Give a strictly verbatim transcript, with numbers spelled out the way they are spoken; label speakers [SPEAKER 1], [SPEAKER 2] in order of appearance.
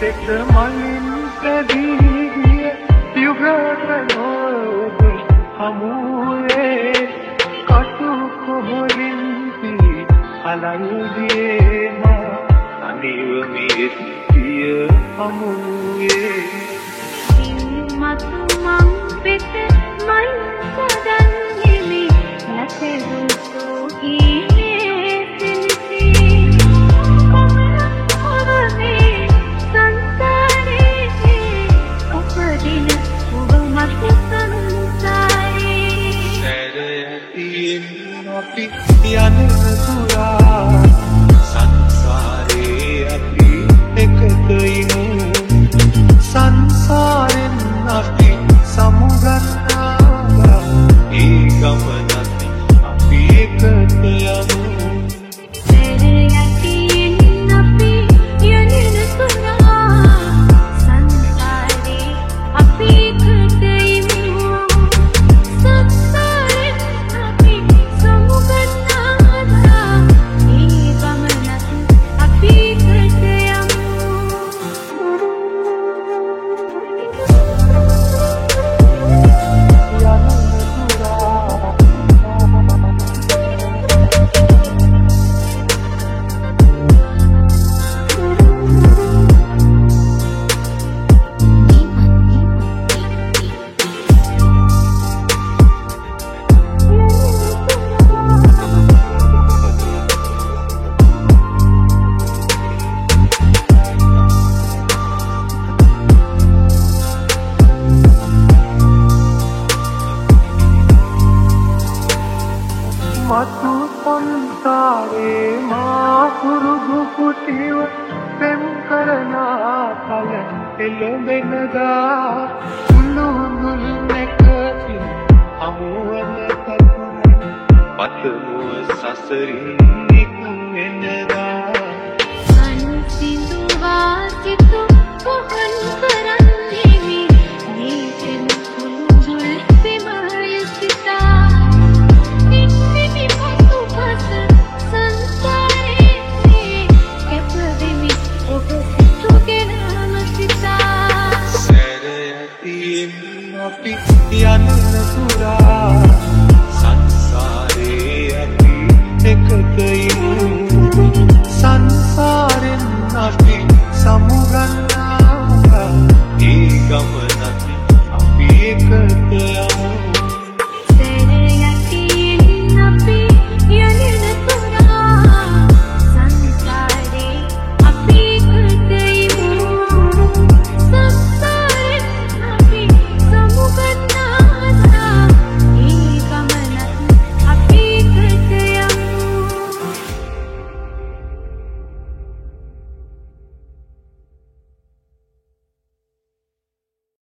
[SPEAKER 1] එක මලින් සැදී ගිය යුගකනෝද හමුවේ කටු කොහොරින් පී අලංගියේ මා අනිව මේ සිය හමුවේ
[SPEAKER 2] මතු මං පිට මල් සදන් හෙලි නැසෙරු සෝකීනේ සිලිසි කමන ඔරනේ සංසාරේ උපදින ඔබ මත සංසාරේ
[SPEAKER 1] සැරයතින් අපි යන තුරා සංසාරේ අපි එකතයිමු සංසාරෙන් අපි සමුගන්නා ඒ ගමනත් අපි එකට යමු
[SPEAKER 2] සැරයතින් අපි යන තුරා සංසාරේ අපි එකතයිමු සංසාරෙන් අපි සමුගන්නා ඒ ගමනත් අපි එකට යමු
[SPEAKER 1] මතු සංසාරේ මා පුරුදු කුටිව පෙම් කරනා කල එළඹෙනදා උළුඳුල් නැකතින් හමුවන කතුන පතමුව සසරින් නිකුවෙනදා
[SPEAKER 2] අන්සිඳුවා සිතු පොහොන්